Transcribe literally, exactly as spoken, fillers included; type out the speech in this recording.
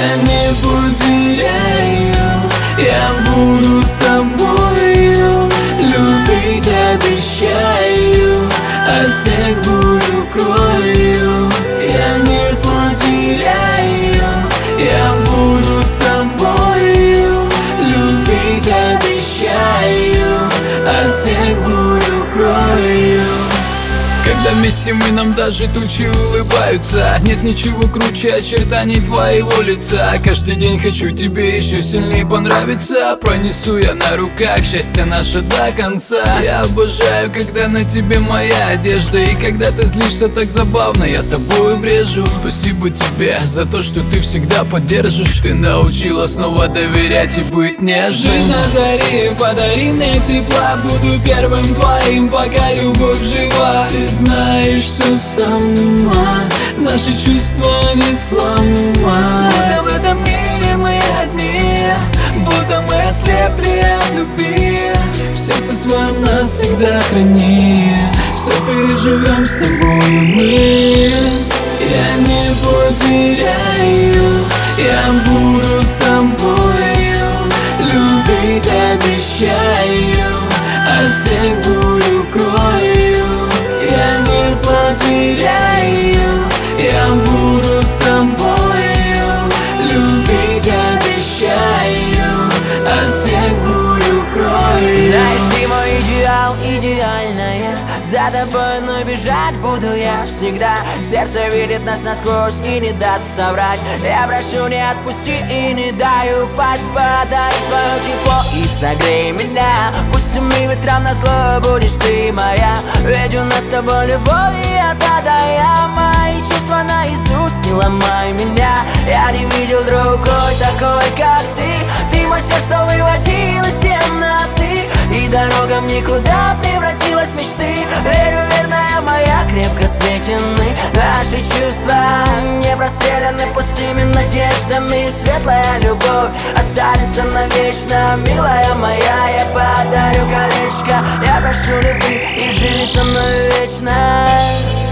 Я не потеряю, я буду с тобою, любить обещаю, от всех бурю крою. Я не потеряю, я буду с тобою, любить обещаю, от всех бурю крою. Когда вместе мы, нам даже тучи улыбаются. Нет ничего круче очертаний твоего лица. Каждый день хочу тебе еще сильнее понравиться. Пронесу я на руках счастье наше до конца. Я обожаю, когда на тебе моя одежда, и когда ты злишься так забавно, я тобою брежу. Спасибо тебе за то, что ты всегда поддержишь. Ты научила снова доверять и быть нежным. Жизнь на заре, подари мне тепла. Буду первым твоим, пока любовь жива. Ты знаешь все сама, наши чувства не сломать. Будто в этом мире мы одни, будто мы ослепли от любви. В сердце своем нас всегда храни, все переживем с тобой мы. Я не потеряю, я буду с тобою, любить обещаю, от всех бурю крою. Я не потеряю, я буду с тобою, любить обещаю, от всех бурю крою. Знаешь, ты мой идеал, идеальная. За тобой, но бежать буду я всегда. Сердце видит нас насквозь и не даст соврать. Я прошу, не отпусти и не дай упасть. Подари свое тепло и согрей меня. Пусть всеми ветрам назло будешь ты моя. Ведь у нас с тобой любовь и от А до Я. Мои чувства наизусть, не ломай меня. Я не видел другой такой, как ты. Ты мой свет, что выводил из темноты, и дорога в никуда превратилась в мечты. Верю, верная моя, крепко сплетены наши чувства, не простреляны пустыми надеждами. Светлая любовь останется навечно, милая моя. Я подарю колечко, я прошу любви и живи со мной вечно.